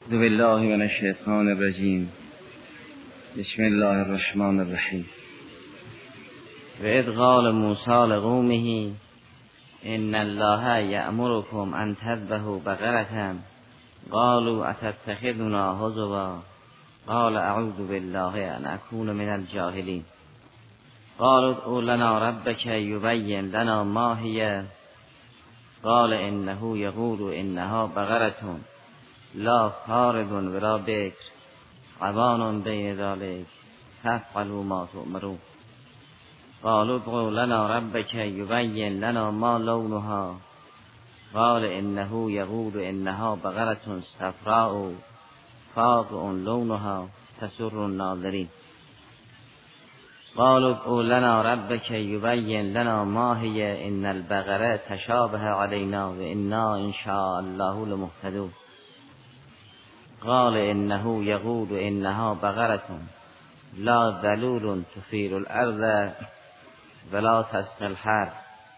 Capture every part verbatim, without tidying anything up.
اعوذ بالله من الشیطان الرجیم. بسم الله الرحمن الرحیم. و اذ قال موسی لقومه ان الله یأمرکم ان تذبحوا بقرة قالوا اتتخذنا هزوا قال اعوذ بالله ان اکون من الجاهلین. قالوا ادع لنا ربک یبین لنا ما هی قال انه یقول انها بقرة لا فارض ولا بکر عوان بین ذلک فافعلوا ما تؤمرون. قالوا ادع لنا ربک یبین لنا ما لونها قال انه یقول انها بقرة صفراء فاقع لونها تسر الناظرین. قالوا ادع لنا ربک یبین لنا ما هی ان البقرة تشابه علینا و انا ان شاء الله لمهتدون. قال انه یقول انها بقرة لا ذلول تثیر الارض ولا تسقی الحرث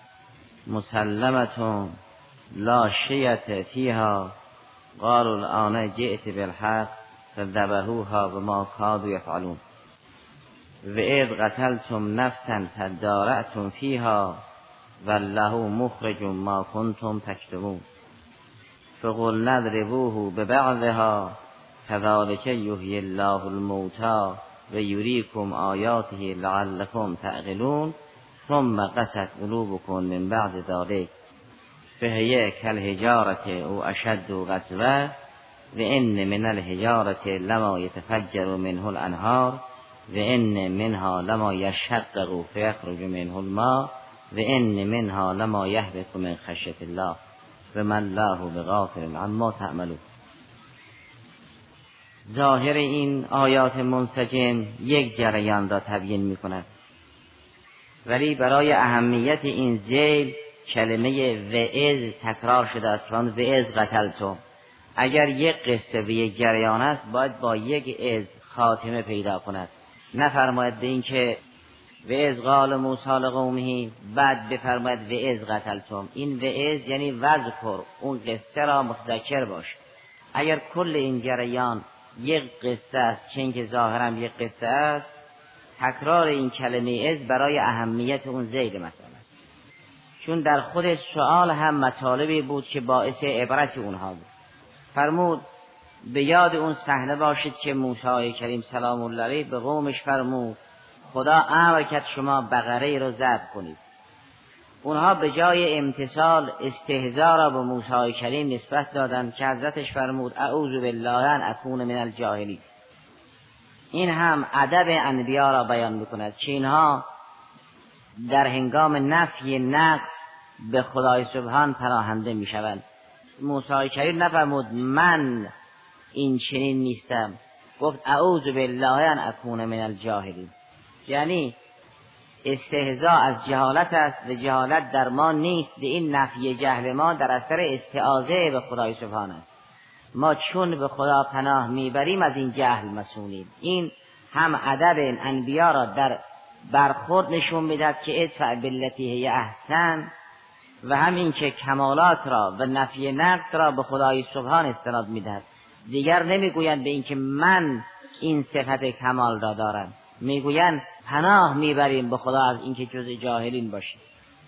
مسلمة لا شیة فیها قالوا الآن جئت بالحق فذبحوها وما کادوا یفعلون. و اذ قتلتم نفسا فادارأتم فیها والله مخرج ما کنتم تکتمون. فقلنا اضربوه ببعضها كذلك يحيي الله الموتى ويريكم آياته لعلكم تعقلون ثم قست قلوبكم من بعد ذلك فهي كالحجارة أو أشد قسوة وإن من الحجارة لما يتفجر منه الأنهار وإن منها لما يشقق فيخرج منه الماء وإن منها لما يهبط من خشية الله و من الله بغافل عما تعملون. ظاهر این آیات منسجم یک جریان را تبیین می کند، ولی برای اهمیت این ذیل کلمه وعظ تکرار شده است. وان وعظ قتلتم، اگر یک قصه و یک جریان است باید با یک عظ خاتمه پیدا کند. نفرماید به این که و اذ قال موسی لقومه بعد بفرماید و اذ قتلتم. این و اذ یعنی وذکر، اون قصه را متذکر باش. اگر کل این جریان یک قصه است، چون که ظاهرا یک قصه است، تکرار این کلمه اذ برای اهمیت اون ذیل مثلا است، چون در خود سؤال هم مطالبی بود که باعث عبرت اونها بود. فرمود به یاد اون صحنه باشید که موسی کریم سلام الله علیه به قومش فرمود خدا امر کرد شما بقره رو ذبح کنید. اونها به جای امتثال استهزا را به موسی کریم نسبت دادند که حضرتش فرمود اعوذ بالله ان اکون من الجاهلین. این هم ادب انبیا را بیان میکند که اینها در هنگام نفی نقص به خدای سبحان پناهنده میشوند. موسی کریم نفرمود من این چنین نیستم، گفت اعوذ بالله ان اکون من الجاهلین. یعنی استهزاء از جهالت است و جهالت در ما نیست. به این نفی جهل ما در اثر استعاذه به خدای سبحانه است. ما چون به خدا پناه میبریم از این جهل مسئولیم. این هم ادب انبیا را در برخورد نشون میدهد که ادفع بالتی هی احسن، و همین که کمالات را و نفی نقص را به خدای سبحان استناد میدهد. دیگر نمیگویند به این که من این صفت کمال را دارم، میگویند پناه میبریم به خدا از اینکه جز جاهلین باشیم.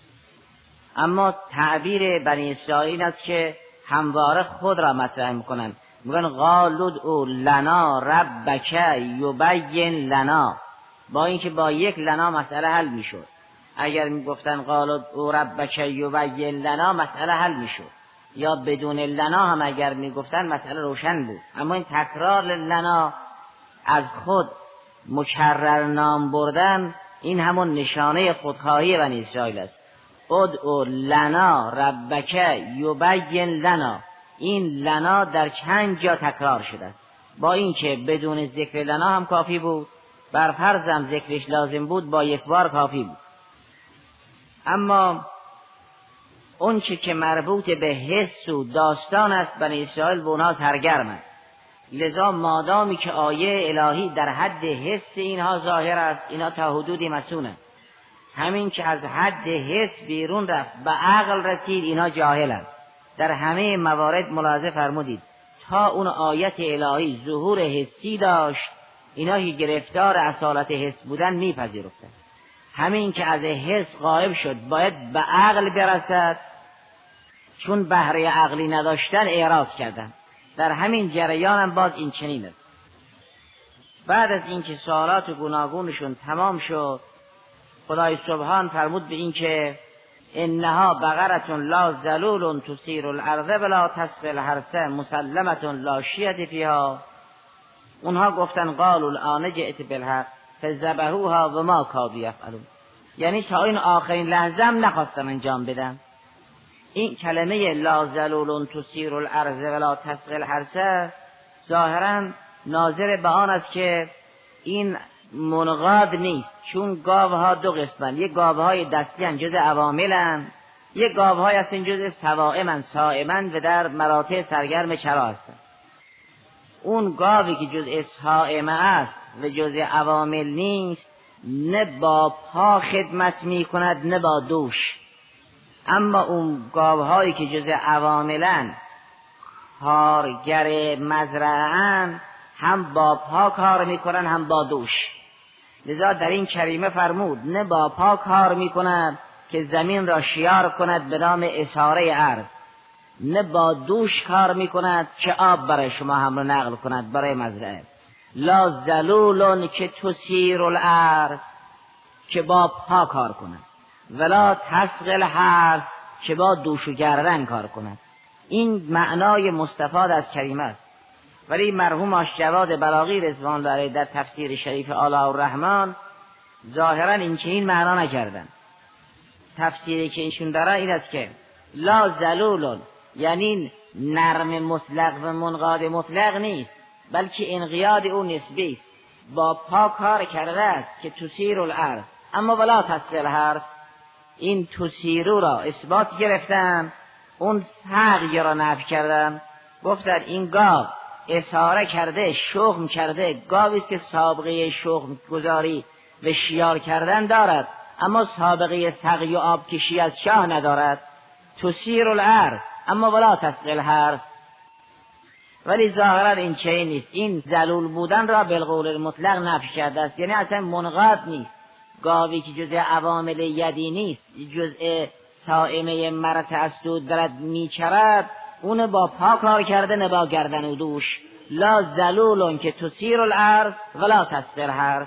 اما تعبیر بنی اسرائیل است که همواره خود را مطرح میکنند. میگن قالوا ادع لنا ربک یبین لنا، با اینکه با یک لنا مسئله حل میشد. اگر میگفتن قالوا ادع ربک یبین لنا مسئله حل میشد، یا بدون لنا هم اگر میگفتن مسئله روشن بود. اما این تکرار لنا از خود مکرر نام بردن، این همون نشانه خودخواهی بنی اسرائیل است. ادع لنا ربک یبین لنا، این لنا در چند جا تکرار شده است. با اینکه بدون ذکر لنا هم کافی بود، بر فرض هم ذکرش لازم بود، با یک بار کافی بود. اما اون چه که مربوط به حس و داستان است بنی اسرائیل به اونها سرگرمند. لذا مادامی که آیه الهی در حد حس اینها ظاهر است، اینا تا حدودی مسئولند. همین که از حد حس بیرون رفت به عقل رسید، اینا جاهلند. در همه موارد ملاحظه فرمودید تا اون آیت الهی ظهور حسی داشت، اینا که گرفتار اصالت حس بودن میپذیرفتن. همین که از حس غایب شد باید به عقل برسد، چون بهره عقلی نداشتن اعراض کردن. در همین جریان هم باز این چنین است. بعد از اینکه سوالات گوناگونشون تمام شد، خدای سبحان فرمود به این که انها بقرة لا ذلول تثیر الارض ولا تسقی الحرث مسلمة لا شیة فیها. اونها گفتن قالوا الآن جئت بالحق فذبحوها وما کادوا یفعلون، یعنی تا این آخرین لحظه هم نخواستن انجام بدن. این کلمه لا ذلول تثیر الارض ولا تسقی الحرث ظاهرا ناظر به آن است که این منقاد نیست، چون گاوها دو قسمن، یک گاوهای دستی هستند جز عواملن، یک گاوهای هستند جز سوائمن صائمن و در مراتع سرگرم چرا هستند. اون گاوی که جز صائمه است و جز عوامل نیست، نه با پا خدمت می کند نه با دوش. اما اون گاوهایی که جز عواملن، کارگر مزرعه‌اند، هم با پا کار میکنن هم با دوش. لذا در این کریمه فرمود نه با پا کار میکند که زمین را شیار کند به نام اساره ارض، نه با دوش کار میکند که آب برای شما حمل و نقل کند برای مزرعه. لا ذلولون که تثیر الارض، که با پا کار کند، ولا تسقی الحرث، که با دوش و گردن کار کند. این معنای مستفاد از کریمه است. ولی مرحوم آش جواد بلاغی رضوان الله علیه در تفسیر شریف آلاء الرحمن ظاهرا این که این معنا نکردن. تفسیری که ایشون داره این است که لا ذلول یعنی نرم مطلق و منقاد مطلق نیست، بلکه انقیاد او نسبی است. با پا کار کرده است که تثیر الارض، اما ولا تسقی الحرث. این تثیرو را اثبات گرفتن، اون سقی را نفی کردن. گفتن این گاو اساره کرده، شخم کرده، گاوی است که سابقه شخم گذاری و شیار کردن دارد، اما سابقه سقی و آب کشی از شاه ندارد. تثیر الارض اما ولا تسقی الحرث. ولی ظاهرا این چه نیست، این ذلول بودن را بالقول المطلق نفی کرده است، یعنی اصلا منقاد نیست. گاوی که جزء عوامل یدی نیست، جزء صائمه مرت اسدود درد میچرد، اون با پا کار کرده نه با گردن و دوش. لا ذلولون که تثیر الارض ولا تسقی الحرث.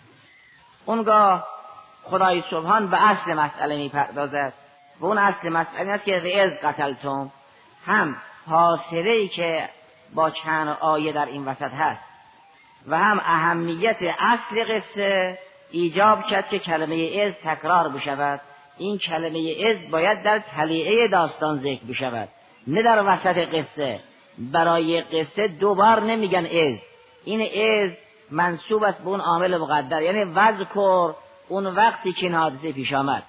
اونگاه خدای سبحان به اصل مسئله میپردازد و اون اصل مسئله است که وَإِذْ قَتَلْتُمْ، هم فاصله‌ای که با چند آیه در این وسط هست و هم اهمیت اصل قصه ایجاب کرد که کلمه اذ تکرار بشود. این کلمه اذ باید در تلیعه داستان ذکر بشود، نه در وسط قصه. برای قصه دوبار نمیگن اذ. این اذ منسوب است به اون عامل مقدر، یعنی وذکر، اون وقتی که این حادثه پیش آمد.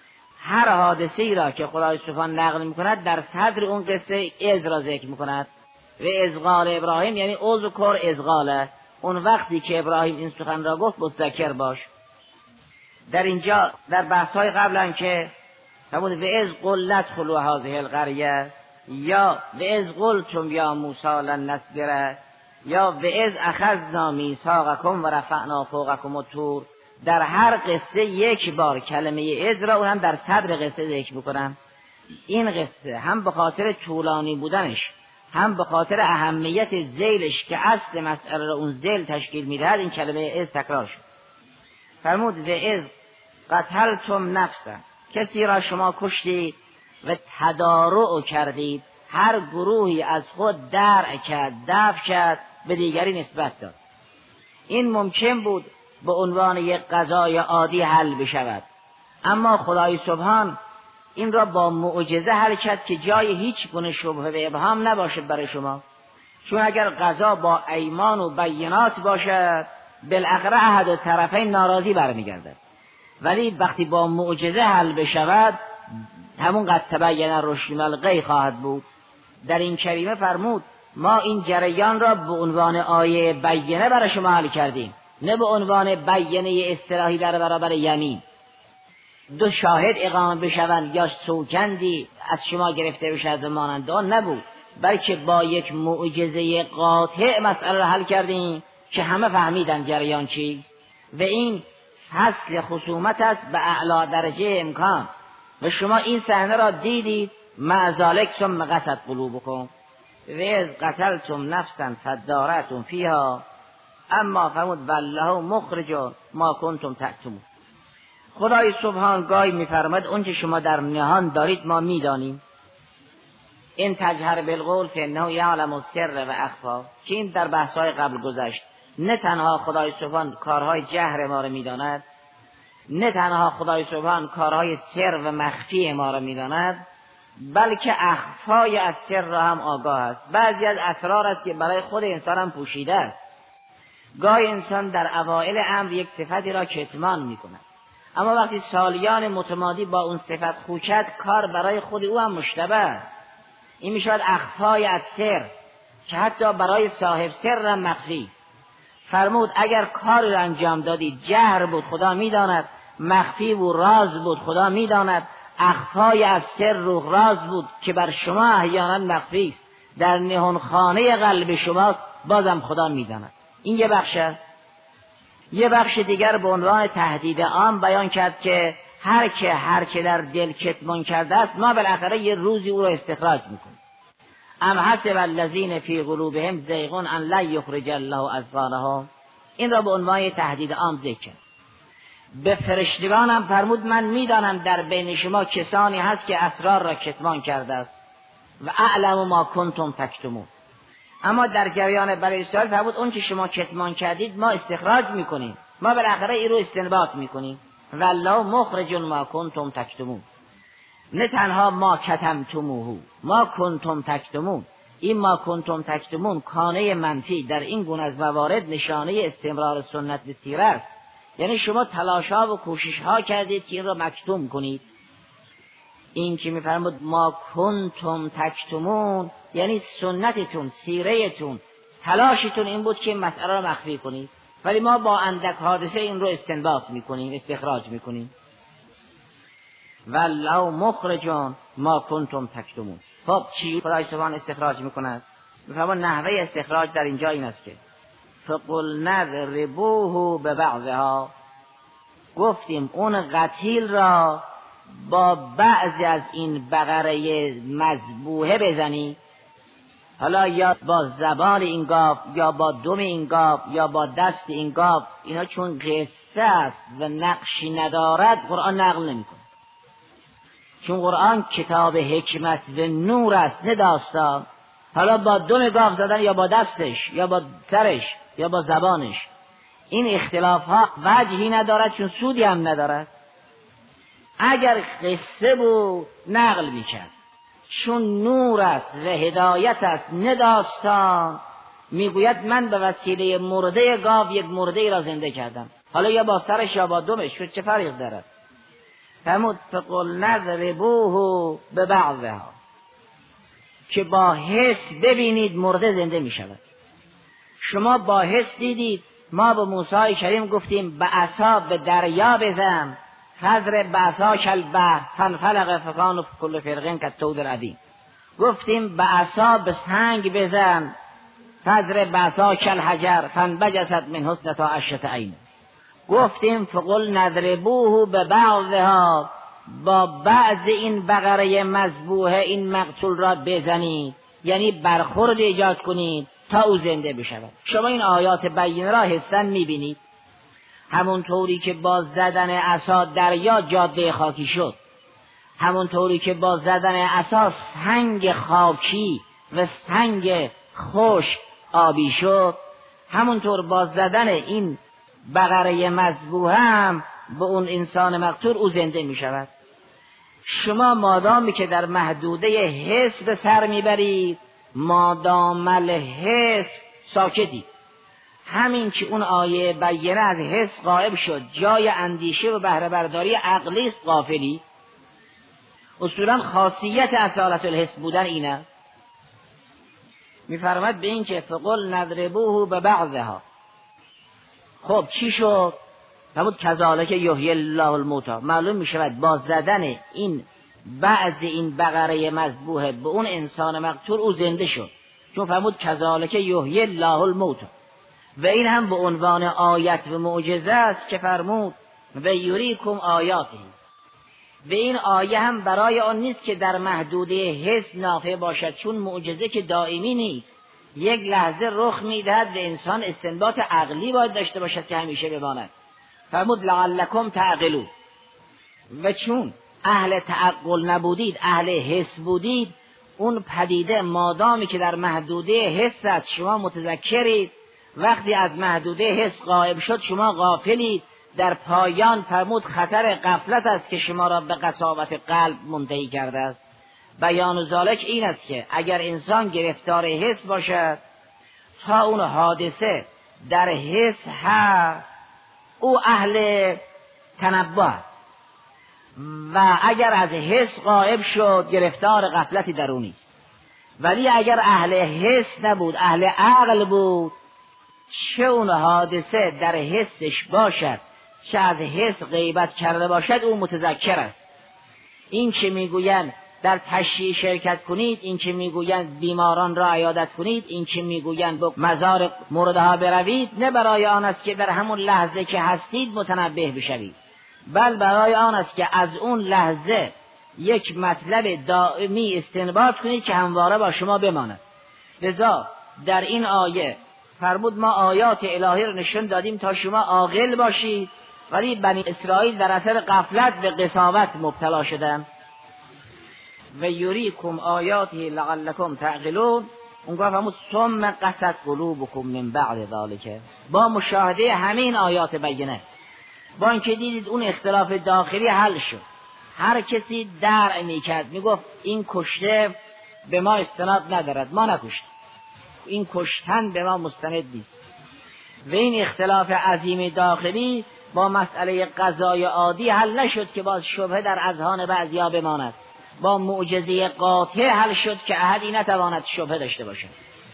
هر حادثه ای را که خدای سبحان نقل میکند در صدر اون قصه اذ را ذکر میکند. و اذ قال ابراهیم یعنی اذکر اذ قال، اون وقتی که ابراهیم این سخن را گفت متذکر باش. در اینجا در بحث‌های قبل هم که همون و اذ قلت خلو هذه القریه، یا و اذ قلتم یا موسی لن نصبر، یا و اذ اخذنا میثاقکم و رفعنا فوقکم الطور، در هر قصه یک بار کلمه اذ را اون هم در صدر قصه ذکر میکنم. این قصه هم به خاطر طولانی بودنش، هم به خاطر اهمیت ذیلش که اصل مسئله را اون ذیل تشکیل میدهد، این کلمه اذ تکرار شد. فرمود و اذ قتلتم نفسا، کسی را شما کشتید و تدارع کردید، هر گروهی از خود درع کرد، دفع کرد، به دیگری نسبت داد. این ممکن بود به عنوان یک قضای عادی حل بشود، اما خدای سبحان این را با معجزه حل کرد که جای هیچ گونه شبهه و ابهام نباشد برای شما. چون اگر قضا با ایمان و بینات باشد، بالاخره احد الطرفین ناراضی برمیگردد. ولی وقتی با معجزه حل بشود، همون قد تبین الرشد من الغی خواهد بود. در این کریمه فرمود ما این جریان را به عنوان آیه بینه برای شما حل کردیم، نه به عنوان بینه اصطلاحی در برابر یمین. دو شاهد اقامه بشوند یا سوگندی از شما گرفته بشود و مانند آن نبود، بلکه با یک معجزه قاطع مسئله را حل کردیم که همه فهمیدن جریان چیست و این فصل خصومت است به اعلی درجه امکان و شما این صحنه را دیدید. مع ذلک ثم قست قلوبکم و اذ قتلتم نفسا فادارأتم فیها اما فرمود والله مخرج ما کنتم تکتمون. خدای سبحان گاهی میفرماد اونچه شما در نهان دارید ما میدانیم. این تجهر بالقول فانه یعلم السر و اخفا، که این در بحث‌های قبل گذشت. نه تنها خدای سبحان کارهای جهر ما را میداند، نه تنها خدای سبحان کارهای سر و مخفی ما را میداند، بلکه اخفای از سر را هم آگاه است. بعضی از اسرار است که برای خود انسان هم پوشیده است. گاهی انسان در اوائل امر یک صفتی را کتمان میکند، اما وقتی سالیان متمادی با اون صفت خوکد کار برای خود او هم مشتبه است. این میشود اخفای از سر که حتی برای صاحب سر هم مخفی. فرمود اگر کار را انجام دادید جهر بود خدا میداند، مخفی بود راز بود خدا میداند، اخفای از سر رو راز بود که بر شما احیانا مخفی است، در نهانخانه قلب شماست، بازم خدا میداند. این یه بخش است. یه بخش دیگر به عنوان تهدید عام بیان کرد که هر که هر که در دل کتمان کرده است ما بالاخره یه روزی او را استخراج میکنیم. ام حسب الذین فی قلوبهم زیغ ان لن یخرج الله اضغانهم. این را به عنوان تهدید عام ذکر کرد. به فرشتگان هم فرمود من میدانم در بین شما کسانی هست که اسرار را کتمان کرده است و اعلم ما کنتم تکتمون. اما در جریان بنی اسرائیل فرمود اون که شما کتمان کردید ما استخراج میکنیم، ما بالاخره این رو استنباط میکنیم. والله مخرج ما کنتم تکتمون. نه تنها ما کتمتموه، ما کنتم تکتمون. این ما کنتم تکتمون کانه منفی در این گونه از موارد نشانه استمرار سنت به سیره است. یعنی شما تلاش‌ها و کوشش‌ها کردید که این را مکتوم کنید. این که می‌فرمود ما کنتم تکتمون یعنی سنتتون، سیرهتون، تلاشتون این بود که این مسئله را مخفی کنید، ولی ما با اندک حادثه این رو استنباط می‌کنیم، استخراج می‌کنیم. والله مخرج ما کنتم تکتمون. خب چی خدای سبحان استخراج می‌کند؟ می‌فرماد نحوه استخراج در اینجا این است که فقل نضربوه ببعضها، گفتیم اون قتیل را با بعضی از این بقره مذبوحه بزنی، حالا یا با زبان این گاو یا با دم این گاو یا با دست این گاو. اینا چون قصه است و نقشی ندارد قرآن نقل نمی‌کنه، چون قرآن کتاب حکمت و نور است نه داستان. حالا با دم گاو زدن یا با دستش یا با سرش یا با زبانش، این اختلاف ها وجهی ندارد چون سودی هم ندارد. اگر قصه بود نقل میکرد، چون نور است و هدایت است نه داستان. میگوید من به وسیله مرده گاو یک مرده را زنده کردم، حالا یا با سرش یا با دمش چه فرق دارد؟ فرمود فقل نضربوه ببعضها، که با حس ببینید مرده زنده می شود. شما با حس دیدید. ما به موسی کریم گفتیم به عصا به دریا بزن، فضرب بعصاک البحر فانفلق فکان کل فرق کالطود العظیم. گفتیم به عصا به سنگ بزن، فضرب بعصاک الحجر فانبجست من حسنتا عشرة عین. گفتیم فقل نضربوه ببعضها، با بعض این بقره مذبوحه این مقتول را بزنید، یعنی برخورد ایجاد کنید تا او زنده بشود. شما این آیات بینه را حسن میبینید. همون طوری که با زدن عصا دریا جاده خاکی شد، همون طوری که با زدن عصا سنگ خاکی و سنگ خشک آبی شد، همونطور با زدن این بقره مذبوح هم به اون انسان مقتول او زنده می شود. شما مادامی که در محدوده حس به سر میبرید، مادام الحس ساکتی. همین که اون آیه بینه از حس غائب شد، جای اندیشه و بهره برداری عقلی است غافلی. اصولا خاصیت اصالت الحس بودن اینه. میفرماد به این که فقل نضربوه ببعضها. خب چی شد؟ فرمود کذالک یحیی الله الموتی. معلوم میشود با زدن این بعد این بقره مذبوح به اون انسان مقتول او زنده شد، چون فرمود کذالک یحیی الله الموتى. و این هم به عنوان آیت و معجزه است که فرمود و یریکم آیاته. و این آیه هم برای آن نیست که در محدوده حس نافع باشد، چون معجزه که دائمی نیست، یک لحظه رخ میدهد و انسان استنباط عقلی باید داشته باشد که همیشه بماند. فرمود لعلکم تعقلون. و چون اهل تعقل نبودید، اهل حس بودید، اون پدیده مادامی که در محدوده حس است شما متذکرید، وقتی از محدوده حس غائب شد شما غافلید. در پایان فرمود خطر غفلت است که شما را به قساوت قلب منتهی کرده است. بیان ذالک این است که اگر انسان گرفتار حس باشد، تا اون حادثه در حس هست، او اهل تنبه است. و اگر از حس غائب شد گرفتار غفلتی در او نیست. ولی اگر اهل حس نبود، اهل عقل بود، چه اون حادثه در حسش باشد چه از حس غیبت کرده باشد، او متذکر است. این که میگویند در تشییع شرکت کنید، این که میگویند بیماران را عیادت کنید، این که میگویند به مزار مردها بروید، نه برای آن است که در همون لحظه که هستید متنبه بشوید، بل برای آن است که از اون لحظه یک مطلب دائمی استنباط کنید که همواره با شما بماند. لذا در این آیه فرمود ما آیات الهی رو نشون دادیم تا شما عاقل باشید، ولی بنی اسرائیل در اثر غفلت به قساوت مبتلا شدند. و یریکم آیاته لعلکم تعقلون. اونگاه فرمود ثم قست قلوبکم من بعد ذلک. با مشاهده همین آیات بینه، با اینکه دیدید اون اختلاف داخلی حل شد، هر کسی درع میکرد، میگفت این کشته به ما استناد ندارد، ما نکشت، این کشتن به ما مستند نیست. و این اختلاف عظیم داخلی با مسئله قضای عادی حل نشد که باز شبهه در اذهان بعضیا بماند، با معجزه قاطع حل شد که احدی نتواند شبهه داشته باشد.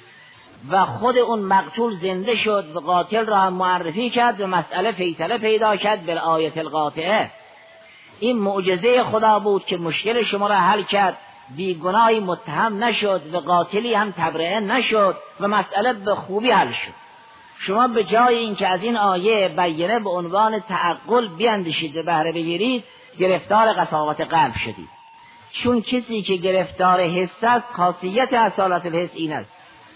و خود اون مقتول زنده شد و قاتل را هم معرفی کرد و مسئله فیصله پیدا کرد بالآیت القاطعه. این معجزه خدا بود که مشکل شما را حل کرد، بیگناهی متهم نشد و قاتلی هم تبرئه نشد و مسئله به خوبی حل شد. شما به جای اینکه از این آیه بینه به عنوان تعقل بیاندیشید و بهره بگیرید، گرفتار قساوت قلب شدید. چون کسی که گرفتار حس است، خاصیت اصالت الحس این است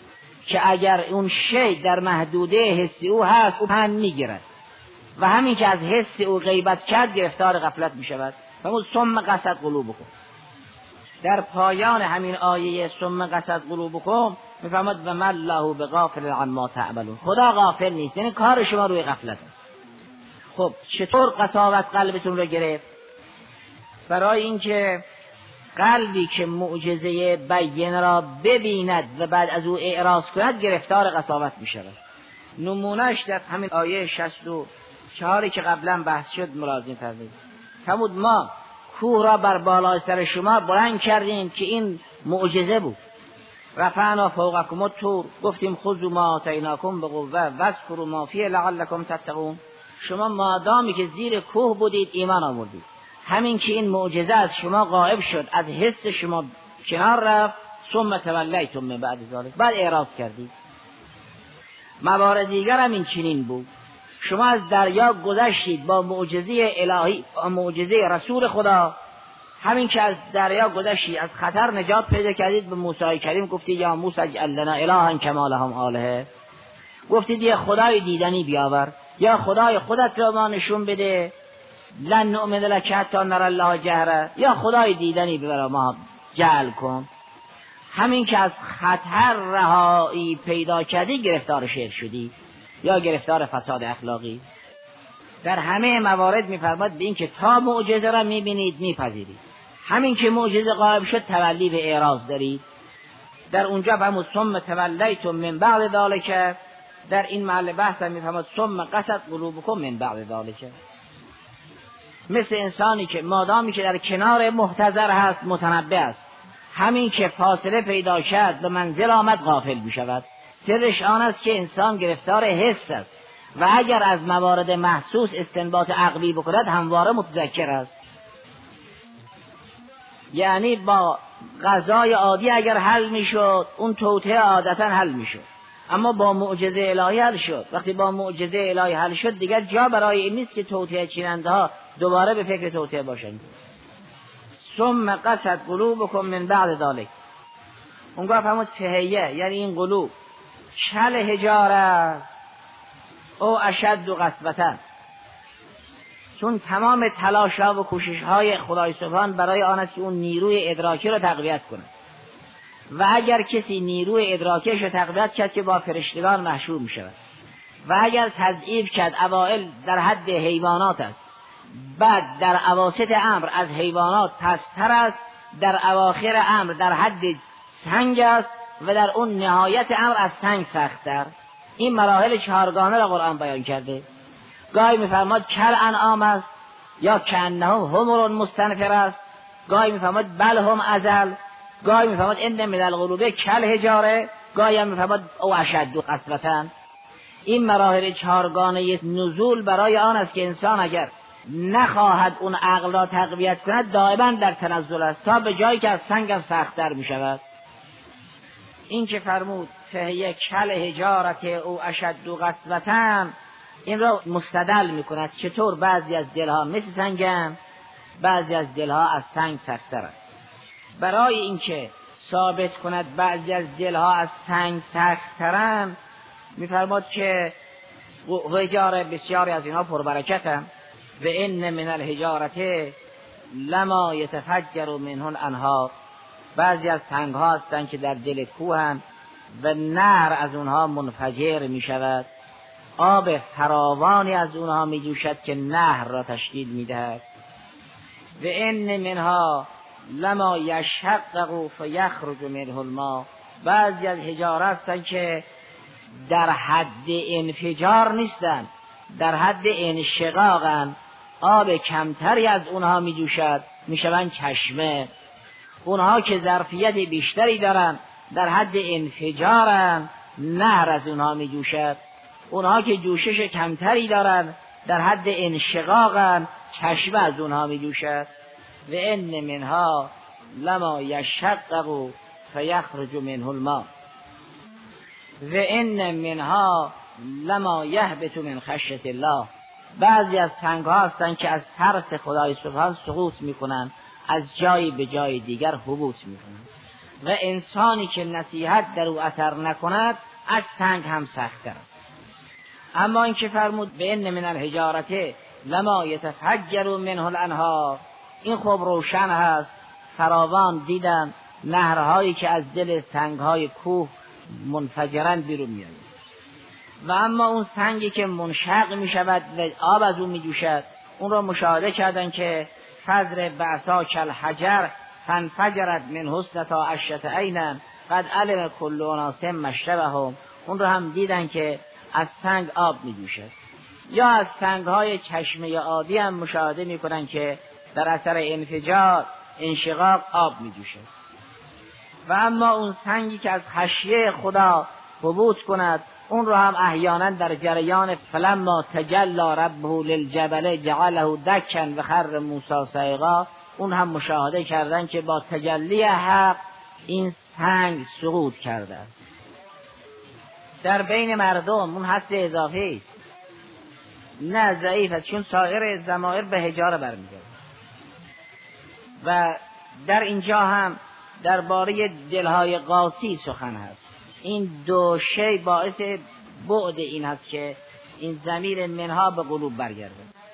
که اگر اون شی در محدوده حسی او هست، او پند میگیرد و همین که از حس او غیبت کرد گرفتار غفلت میشود. فرمود ثم قست قلوبکم. در پایان همین آیه ثم قست قلوبکم میفرماد و ما الله بغافل عما تعملون. خدا غافل نیست، یعنی کار شما روی غفلت است. خب چطور قساوت قلبتون رو گرفت؟ برای اینکه قلبی که معجزه بینه را ببیند و بعد از او اعراض کند گرفتار قساوت می شود. نمونهش در همین آیه شصت و چهار که قبلا بحث شد ملاحظه فرمایید. فرمود ما کوه را بر بالای سر شما بلند کردیم که این معجزه بود. رفعنا فوقکم الطور، گفتیم خذوا ما آتیناکم بقوه واذکروا ما فیه لعلکم تتقون. شما مادامی که زیر کوه بودید ایمان آوردید، همین که این معجزه از شما غائب شد، از حس شما کنار رفت، ثم تولیتم من بعد ذلک، بعد اعراض کردید. موارد دیگر هم این چنین بود. شما از دریا گذشتید با معجزه الهی، معجزه رسول خدا، همین که از دریا گذشتید از خطر نجات پیدا کردید، به موسی کریم گفتید یا موسی اجعل لنا الها کما لهم آلهه، گفتید یه خدای دیدنی بیاور، یا خدای خودت را ما نشون بده، لن نؤمن لک حتی نری الله جهره، یا خدای دیدنی برای ما جعل کن. همین که از خطر رهایی پیدا کردی گرفتار شرک شدی یا گرفتار فساد اخلاقی. در همه موارد میفرماد به این که تا معجزه را میبینید میپذیرید، همین که معجزه غائب شد تولی به اعراض دارید. در اونجا فرمود ثم تولیتم من بعد ذلک. در این محل بحث میفرماد ثم قست قلوبکم من بعد ذلک. مثل انسانی که مادامی که در کنار محتضر هست متنبه است، همین که فاصله پیدا کرد به منزل آمد غافل میشود. سرش آن است که انسان گرفتار حس است و اگر از موارد محسوس استنباط عقلی بکند همواره متذکر است. یعنی با غذای عادی اگر حل میشد اون توطئه عادتا حل میشد، اما با معجزه الهی حل شد. وقتی با معجزه الهی حل شد دیگر جا برای این نیست که توطئه چیننده ها دوباره به فکر توطئه باشند. ثم قست قلوبکم من بعد ذلک، اونگاه فرمود فهیه، یعنی این قلوب کل حجاره است او اشد و قسوة، چون تمام تلاش‌ها و کوشش‌های خدای سبحان برای آن است که اون نیروی ادراکی رو تقویت کنه، و اگر کسی نیروی ادراکیش رو تقویت کرد که با فرشتگان محشور می‌شود، و اگر تضعیف کرد اوائل در حد حیوانات است، بعد در اواسط امر از حیوانات پستر است، در اواخر امر در حد سنگ است، و در اون نهایت امر از سنگ سخت‌تر. این مراحل چهارگانه را قرآن بیان کرده. گاهی می‌فرماد کل انعام است، یا کأنهم حمر مستنفر است، گاهی می‌فرماد بل هم ازل، گاهی می‌فرماد ان من القلوب کل حجاره، گاهی هم می‌فرماد او اشد قسوة. این مراحل چهارگانه نزول برای آن است که انسان اگر نخواهد اون عقل را تقویت کند دائما در تنزل است، تا به جایی که از سنگ هم سخت‌تر می‌شود. این که فرمود فهیه کل حجارت او اشد قسوة، این را مستدل میکند چطور بعضی از دلها مثل سنگند، بعضی از دلها از سنگ سخت‌ترند. برای اینکه ثابت کند بعضی از دلها از سنگ سخت‌ترند میفرماد که حجاره بسیاری از اینها پربرکتند، و ان من الحجارة لما یتفجر منه الانهار، بعضی از سنگ ها هستند که در دل کوهند و نهر از اونها منفجر می شود، آب فراوانی از اونها می جوشد که نهر را تشکیل می دهد. و ان منها لما یشقق فیخرج منه الماء، بعضی از حجاره هستند که در حد انفجار نیستند، در حد انشقاقند، آب کمتری از اونها می جوشد، می شوند چشمه. اونها که ظرفیت بیشتری دارند در حد انفجارند، نهر از اونها می جوشد. اونها که جوشش کمتری دارند در حد انشقاقند، چشمه از اونها می جوشد. و ان منها لما یشقق فیخرج منه الماء و ان منها لما یهبط من خشیة الله، بعضی از سنگ ها هستند که از ترس خدای سبحان سقوط می کنند، از جایی به جای دیگر هبوط میکنند. و انسانی که نصیحت در او اثر نکند از سنگ هم سخت‌تر است. اما این که فرمود به ان من الحجارة لما یتفجر منه الانهار، این خوب روشن هست، فراوان دیدن نهرهایی که از دل سنگهای کوه منفجرن بیرون میاد. و اما اون سنگی که منشق میشود و آب از اون میجوشد، اون را مشاهده کردن که فضر بعثاک الحجر فانفجرت من حسنتا عشرة عینا قد علم کل اناس مشربهم، اون رو هم دیدن که از سنگ آب می جوشد. یا از سنگ های چشمه عادی هم مشاهده می کنن که در اثر انفجار انشقاق آب می جوشد. و اما اون سنگی که از خشیه خدا هبوط کند، اون رو هم احیانا در جریان فلما تجلی ربه للجبل جعله دکا و خر موسی صعقا، اون هم مشاهده کردن که با تجلی حق این سنگ سقوط کرده است. در بین مردم اون حس اضافی است، نه ضعیف است، چون سایر ضمائر به حجاره برمیگرده. و در اینجا هم درباره دلهای قاسی سخن هست. این دو شی باعث بعد این هست که این ضمیر منها به قلوب برگرده.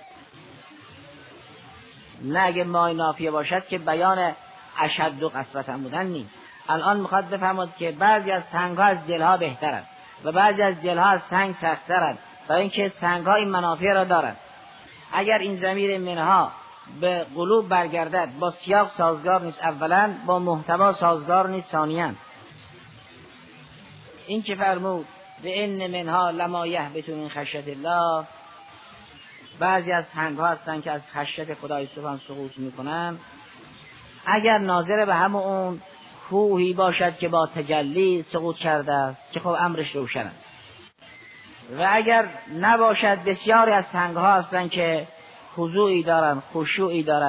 نه اگه مای نافیه باشد که بیان اشد و قسوة بودن نیست. الان میخواد بفهمد که بعضی از سنگ ها از دلها بهترند و بعضی از دلها از سنگ سخت‌ترند، برای اینکه سنگ ها این منافع را دارند. اگر این ضمیر منها به قلوب برگردد با سیاق سازگار نیست، اولا با محتوا سازگار نیست، ثانیاً این که فرمود و ان منها لما یهبط من خشیة الله، بعضی از سنگ ها هستند که از خشیت خدای سبحان سقوط میکنن. اگر ناظر به همه اون کوهی باشد که با تجلی سقوط کرده است که خب امرش روشن است، و اگر نباشد بسیاری از سنگ ها هستند که خضوعی دارن، خشوعی دارن،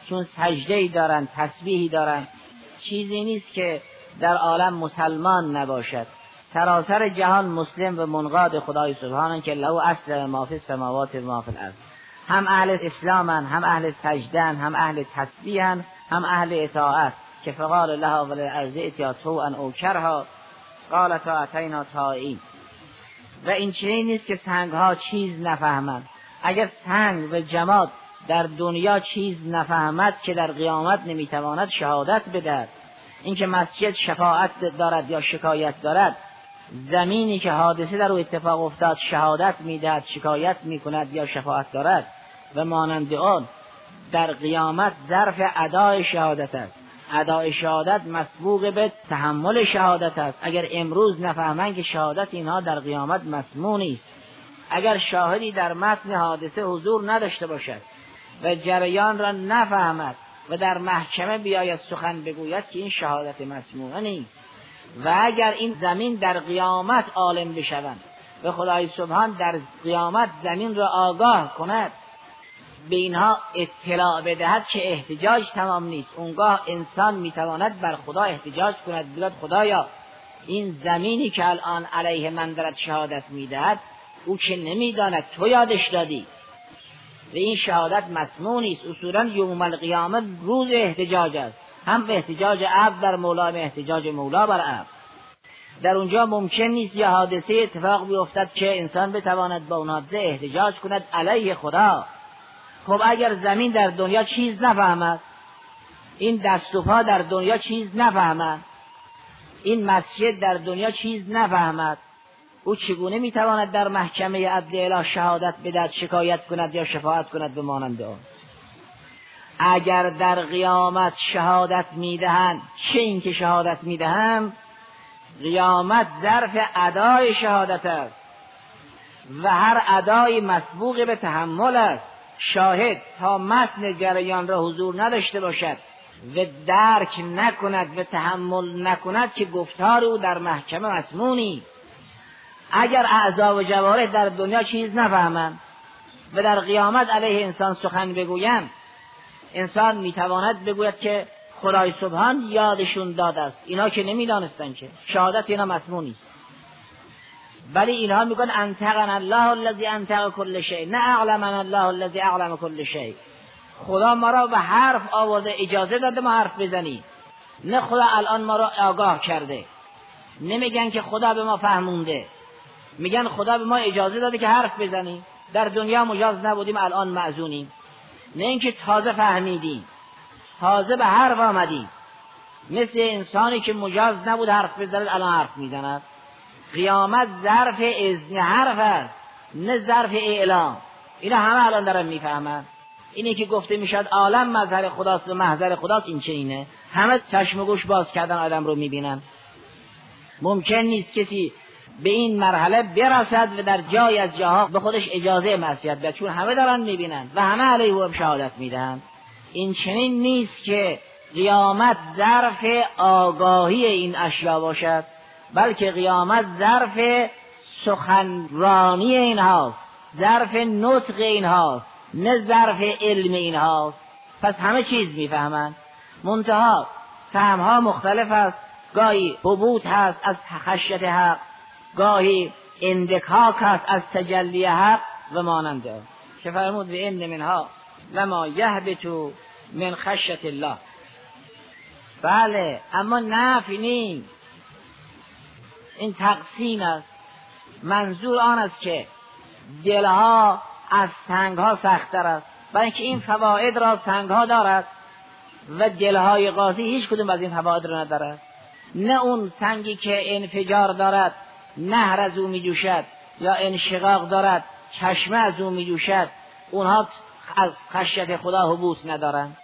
چون سجده‌ای دارن، تسبیحی دارن. چیزی نیست که در عالم مسلمان نباشد. سراسر جهان مسلم و منقاد خدای سبحانه که له اصل ما فی السماوات و ما فی الارض. هم اهل اسلامن، هم اهل سجدن، هم اهل تسبیحن، هم اهل اطاعت که فقال لها وللارض ائتیا طوعا او کرها قالتا اتینا طائعین. و این چنین نیست که سنگ ها چیز نفهمند. اگر سنگ و جماد در دنیا چیز نفهمد که در قیامت نمیتواند شهادت بدهد. اینکه مسجد شفاعت دارد یا شکایت دارد، زمینی که حادثه در او اتفاق افتاد شهادت میدهد، شکایت میکند یا شفاعت دارد و مانند آن، در قیامت ظرف ادای شهادت است. ادای شهادت مسبوق به تحمل شهادت است. اگر امروز نفهمند که شهادت اینها در قیامت مسموع است، اگر شاهدی در متن حادثه حضور نداشته باشد و جریان را نفهمد و در محکمه بیاید سخن بگوید که این شهادت مسموعه نیست. و اگر این زمین در قیامت عالم بشوند و خدای سبحان در قیامت زمین را آگاه کند، به اینها اطلاع بدهد که احتجاج تمام نیست، اونگاه انسان میتواند بر خدا احتجاج کند، بگوید خدایا این زمینی که الان علیه من دارد شهادت میدهد، او که نمیداند تو یادش دادی و این شهادت مسموع نیست. اصولا یوم القیامه روز احتجاج است، هم به احتجاج عبد در مولا، هم احتجاج مولا بر عبد. در اونجا ممکن نیست یه حادثه اتفاق بیفتد که انسان بتواند با اون حادثه احتجاج کند علیه خدا. خب اگر زمین در دنیا چیز نفهمد، این دست و پا در دنیا چیز نفهمد، این مسجد در دنیا چیز نفهمد، او چگونه میتواند در محکمه عدل اله شهادت بدهد، شکایت کند یا شفاعت کند به مانند آن؟ اگر در قیامت شهادت میدهند، چه این که شهادت میدهند، قیامت ظرف ادای شهادت است و هر ادای مسبوق به تحمل است. شاهد تا متن جریان را حضور نداشته باشد و درک نکند و تحمل نکند که گفتار او در محکمه مسموعی. اگر اعضا و جوارح در دنیا چیز نفهمند و در قیامت علیه انسان سخن بگویند، انسان میتواند بگوید که خدای سبحان یادشون داده است، اینا که نمیدانستن که شهادت اینا مسموع نیست. ولی اینها میگن انطقنا الله الذی انطق كل شیء، نه اعلمنا الله الذی اعلم كل شیء. خدا ما را به حرف آورده، اجازه داده ما حرف بزنیم، نه خدا الان ما را آگاه کرده. نمیگن که خدا به ما فهمونده، میگن خدا به ما اجازه داده که حرف بزنیم. در دنیا مجاز نبودیم، الان معزونیم. نه اینکه تازه فهمیدیم، تازه به حرف آمدیم. مثل انسانی که مجاز نبود حرف بزند الان حرف میزند. قیامت ظرف اذن حرف است، نه ظرف اعلام. اینا همه الان دارن میفهمن. اینی که گفته میشد عالم مظهر خداست و محضر خداست، این چه اینه؟ همه چشم و گوش باز کردن آدم رو میبینن. ممکن نیست کسی به این مرحله برسد و در جای از جاها به خودش اجازه معصیت بده، چون همه دارن میبینن و همه علیه او شهادت میدن. این چنین نیست که قیامت ظرف آگاهی این اشیا باشد، بلکه قیامت ظرف سخنرانی این هاست، ظرف نطق این هاست، نه ظرف علم این هاست. پس همه چیز میفهمند، منتها فهمها مختلف است. گاهی حبوط هست از خشیت حق، گاهی اندکاک هست از تجلی حق و ماننده که فرمود و ان منها لما یهبط من خشیت الله. بله، اما نفی نیست، این تقسیم است. منظور آن است که دلها از سنگها سخت‌تر است، برای اینکه این فواید را سنگها دارد و دلهای قاضی هیچ کدوم از این فواید را ندارد. نه اون سنگی که انفجار دارد نهر از او می جوشد، یا انشقاق دارد چشمه از او می جوشد، اونها از خشیت خدا حبوط ندارند.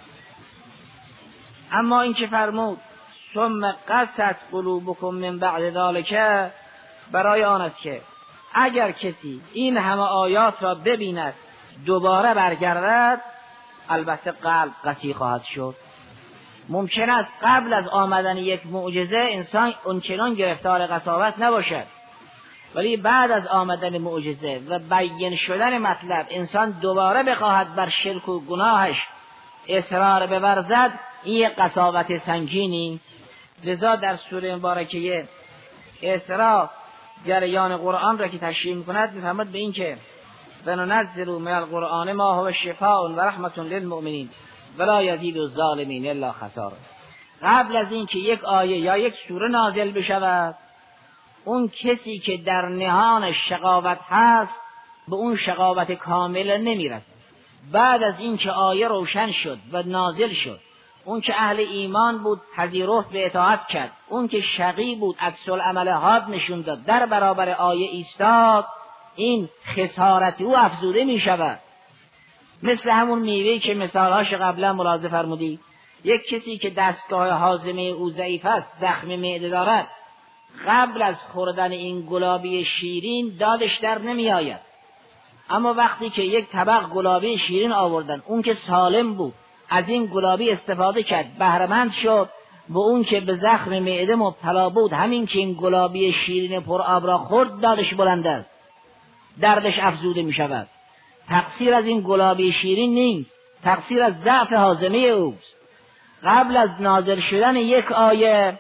اما این که فرمود ثم قست قلوبکم من بعد ذلک، برای آن است که اگر کسی این همه آیات را ببیند دوباره برگردد، البته قلب قسی خواهد شد. ممکن است قبل از آمدن یک معجزه انسان اونچنان گرفتار قساوت نباشد، ولی بعد از آمدن معجزه و بیان شدن مطلب انسان دوباره بخواهد بر شرک و گناهش اصرار بورزد، این یک قساوت سنگینی است. لذا در سوره مبارکه اسراء جریان قرآن را که تشریح می‌کند می‌فرماید به این که وننزل من القرآن ما هو شفاء و رحمة للمؤمنین ولا یزید الظالمین الا خسارا. قبل از این که یک آیه یا یک سوره نازل بشود، اون کسی که در نهان شقاوت هست به اون شقاوت کامل نمیرسد. بعد از این که آیه روشن شد و نازل شد، اون که اهل ایمان بود پذیرفت به اطاعت کرد، اون که شقی بود عکس العمل حاد نشون داد در برابر آیه ایستاد، این خسارت او افزوده می شود. مثل همون میوهی که مثالهاش قبلا ملاحظه فرمودی، یک کسی که دستگاه هاضمه او ضعیف است، زخم معده دارد، قبل از خوردن این گلابی شیرین دادش در نمی آید، اما وقتی که یک طبق گلابی شیرین آوردن، اون که سالم بود از این گلابی استفاده کرد، بهره‌مند شد، و اون که به زخم معده مبتلا بود همین که این گلابی شیرین پر آب را خورد دادش بلند است، دردش افزوده می شود. تقصیر از این گلابی شیرین نیست، تقصیر از ضعف هاضمه اوست. قبل از نازل شدن یک آیه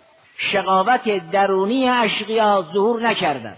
شقاوت درونی اشقیا ظهور نکرده.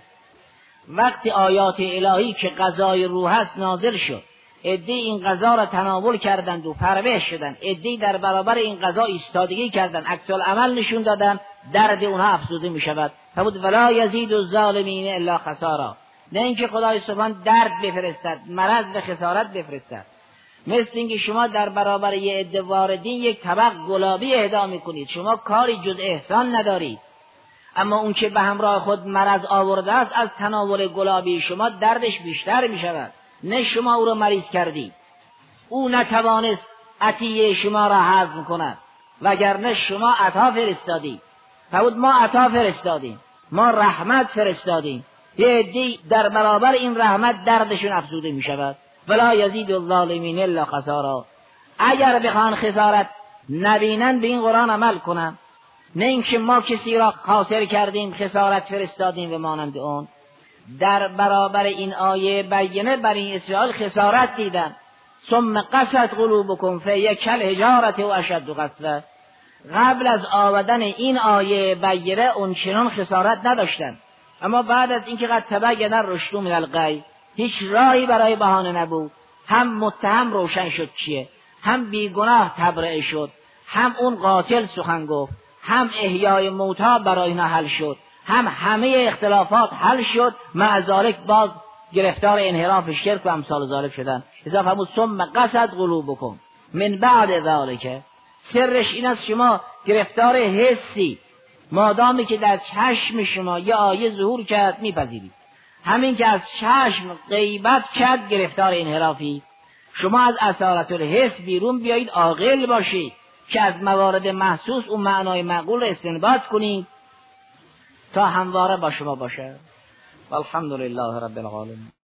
وقتی آیات الهی که غذای روح است نازل شد، عده‌ای این غذا را تناول کردند و پرورش شدند، عده‌ای در برابر این غذا ایستادگی کردند، عکس العمل نشون دادند، درد اونها افزوده می شود. فرمود ولا یزید الظالمین الا خسارا. نه اینکه خدای سبحان درد بفرستد، مرض و خسارت بفرستد. مثل اینکه شما در برابر یه عده واردین یک طبق گلابی اهدا میکنید، شما کاری جز احسان ندارید، اما اون که به همراه خود مرض آورده است از تناول گلابی شما دردش بیشتر می شود. نه شما او را مریض کردید، او نتوانست عطیه شما را هضم کند، وگرنه شما عطا فرستادید. فرمود ما عطا فرستادیم، ما رحمت فرستادیم، یه عده‌ای در برابر این رحمت دردشون افزوده می شود. ولا یزید الظالمین الا خسارا. اگر بخوان خسارت نبینن به این قرآن عمل کنن، نه اینکه ما کسی را خاسر کردیم خسارت فرستادیم و مانند اون. در برابر این آیه بینه بر این اسرائیل خسارت دیدن. ثم قست قلوبکم فهی کالحجارة و اشد قسوة. قبل از آمدن این آیه بینه اون چنان خسارت نداشتن، اما بعد از اینکه قد تبین الرشد من الغی، هیچ راهی برای بهانه نبود. هم متهم روشن شد چیه، هم بیگناه تبرئه شد، هم اون قاتل سخن گفت، هم احیای موتی برای اینا حل شد، هم همه اختلافات حل شد، مع ذالک باز گرفتار انحراف شرک و امثال ذالک شدن. اذا فرمود ثم قست قلوبکم من بعد ذالک. سرش این است شما گرفتار حسی، مادامی که در چشم شما یه آیه ظهور کرد میپذیرید، همین که از چشم غیبت کرد گرفتار انحرافی. شما از اصالت الحس بیرون بیایید، عاقل باشید که از موارد محسوس اون معنای معقول را استنباط کنید تا همواره با شما باشه. والحمد لله رب العالمین.